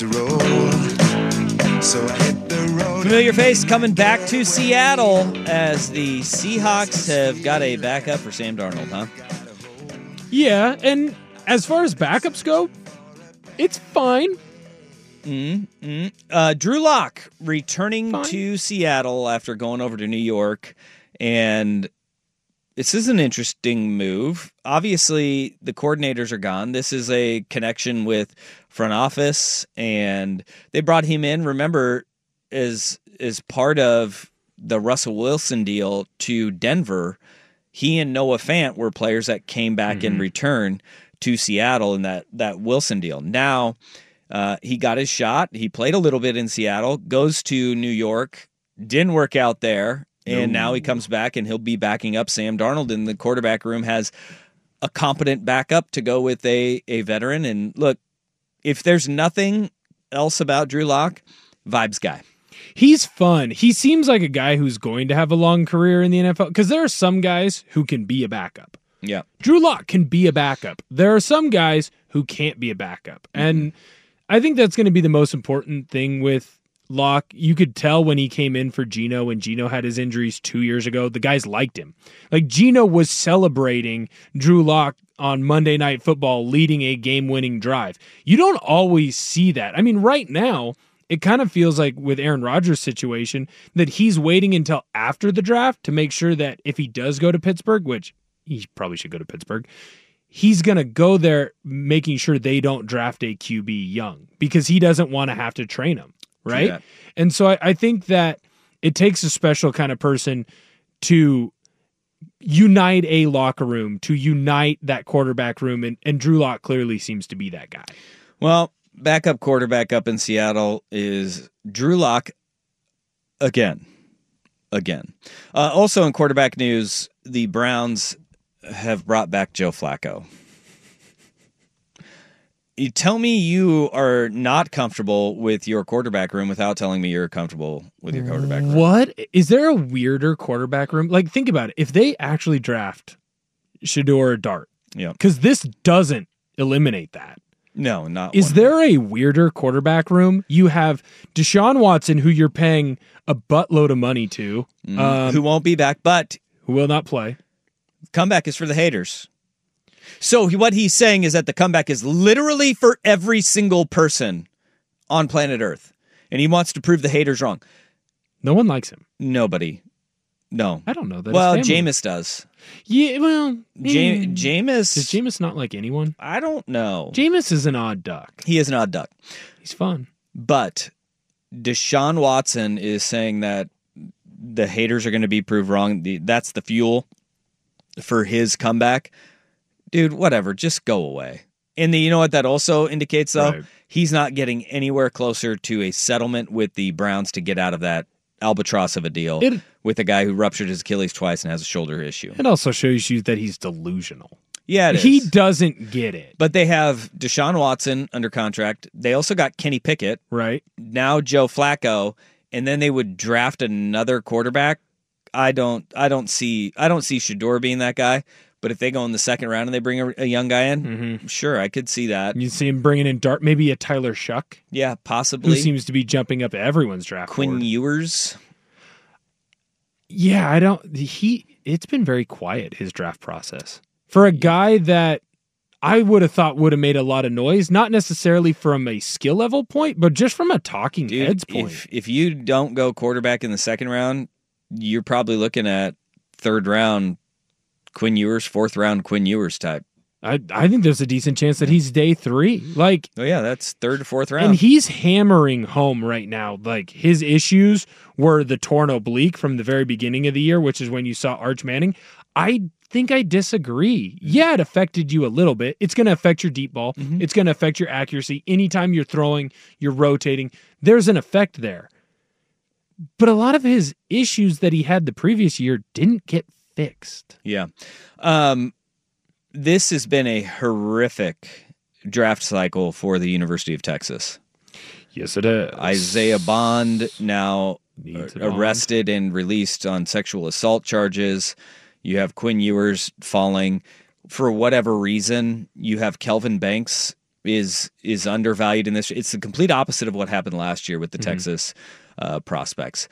to roll. So I hit the road. Familiar face coming back to Seattle as the Seahawks have got a backup for Sam Darnold, huh? Yeah, and as far as backups go, it's fine. Drew Lock returning to Seattle after going over to New York, and this is an interesting move. Obviously, the coordinators are gone. This is a connection with front office, and they brought him in, remember, as part of the Russell Wilson deal to Denver. He and Noah Fant were players that came back in return to Seattle in that Wilson deal. Now, he got his shot. He played a little bit in Seattle, goes to New York, didn't work out there, and now he comes back and he'll be backing up Sam Darnold, and the quarterback room has a competent backup to go with a veteran. And look, if there's nothing else about Drew Lock, vibes guy. He's fun. He seems like a guy who's going to have a long career in the NFL, because there are some guys who can be a backup. Yeah. Drew Lock can be a backup. There are some guys who can't be a backup. And I think that's going to be the most important thing with Lock. You could tell when he came in for Geno, when Geno had his injuries 2 years ago, the guys liked him. Like, Geno was celebrating Drew Lock on Monday Night Football leading a game-winning drive. You don't always see that. I mean, right now, it kind of feels like with Aaron Rodgers' situation that he's waiting until after the draft to make sure that if he does go to Pittsburgh, which he probably should go to Pittsburgh, he's going to go there making sure they don't draft a QB young, because he doesn't want to have to train him, right? Yeah. And so I think that it takes a special kind of person to unite a locker room, to unite that quarterback room, and Drew Lock clearly seems to be that guy. Well, backup quarterback up in Seattle is Drew Lock again. Also in quarterback news, the Browns have brought back Joe Flacco. You tell me you are not comfortable with your quarterback room without telling me you're comfortable with your quarterback room. What? Is there a weirder quarterback room? Like, think about it. If they actually draft Shedeur or Dart, because this doesn't eliminate that. No, not Is one. there a weirder quarterback room? You have Deshaun Watson, who you're paying a buttload of money to. Who won't be back, but who will not play. Comeback is for the haters. So what he's saying is that the comeback is literally for every single person on planet Earth. And he wants to prove the haters wrong. No one likes him. Nobody. No. I don't know that. Well, Jameis does. Yeah, well. Jameis. Does Jameis not like anyone? I don't know. Jameis is an odd duck. He is an odd duck. He's fun. But Deshaun Watson is saying that the haters are going to be proved wrong. That's the fuel for his comeback. Dude, whatever. Just go away. And you know what that also indicates, though? Right. He's not getting anywhere closer to a settlement with the Browns to get out of that albatross of a deal with a guy who ruptured his Achilles twice and has a shoulder issue. It also shows you that he's delusional. Yeah, it is. He doesn't get it. But they have Deshaun Watson under contract. They also got Kenny Pickett. Right. Now Joe Flacco. And then they would draft another quarterback. I don't see Shedeur being that guy. But if they go in the second round and they bring a young guy in, sure, I could see that. You see him bringing in Dart, maybe a Tyler Shuck. Yeah, possibly. Who seems to be jumping up everyone's draft Quinn board. Ewers. Yeah, it's been very quiet, his draft process. For a guy that I would have thought would have made a lot of noise, not necessarily from a skill level point, but just from a talking heads point. If you don't go quarterback in the second round, you're probably looking at third round Quinn Ewers, fourth round Quinn Ewers type. I think there's a decent chance that he's day 3. Like, oh yeah, that's third to fourth round. And he's hammering home right now. Like, his issues were the torn oblique from the very beginning of the year, which is when you saw Arch Manning. I think I disagree. Yeah, it affected you a little bit. It's going to affect your deep ball. Mm-hmm. It's going to affect your accuracy. Anytime you're throwing, you're rotating. There's an effect there. But a lot of his issues that he had the previous year didn't get fixed. Yeah. This has been a horrific draft cycle for the University of Texas. Yes, it is. Isaiah Bond now arrested and released on sexual assault charges. You have Quinn Ewers falling. For whatever reason, you have Kelvin Banks is undervalued in this. It's the complete opposite of what happened last year with the Texas prospects.